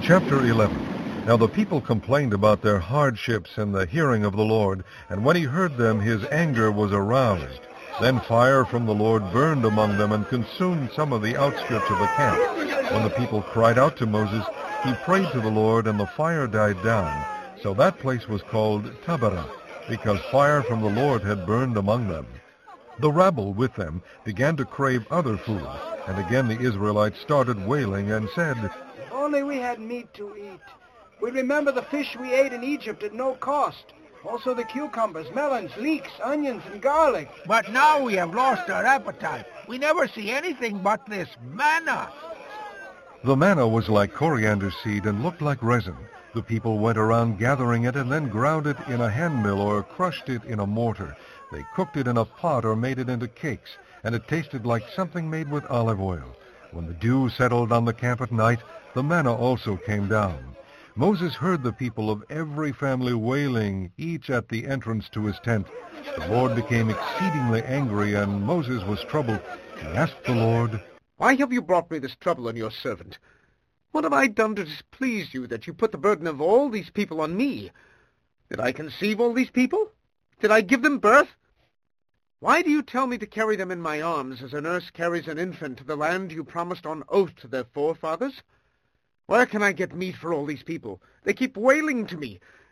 Chapter 11. Now the people complained about their hardships in the hearing of the Lord, and when he heard them, his anger was aroused. Then fire from the Lord burned among them and consumed some of the outskirts of the camp. When the people cried out to Moses, he prayed to the Lord, and the fire died down. So that place was called Taberah, because fire from the Lord had burned among them. The rabble with them began to crave other food, and again the Israelites started wailing and said, "If only we had meat to eat. We remember the fish we ate in Egypt at no cost. Also the cucumbers, melons, leeks, onions, and garlic. But now we have lost our appetite. We never see anything but this manna." The manna was like coriander seed and looked like resin. The people went around gathering it and then ground it in a hand mill or crushed it in a mortar. They cooked it in a pot or made it into cakes, and it tasted like something made with olive oil. When the dew settled on the camp at night, the manna also came down. Moses heard the people of every family wailing, each at the entrance to his tent. The Lord became exceedingly angry, and Moses was troubled. He asked the Lord, "Why have you brought me this trouble on your servant? What have I done to displease you that you put the burden of all these people on me? Did I conceive all these people? Did I give them birth? Why do you tell me to carry them in my arms as a nurse carries an infant to the land you promised on oath to their forefathers? Where can I get meat for all these people? They keep wailing to me,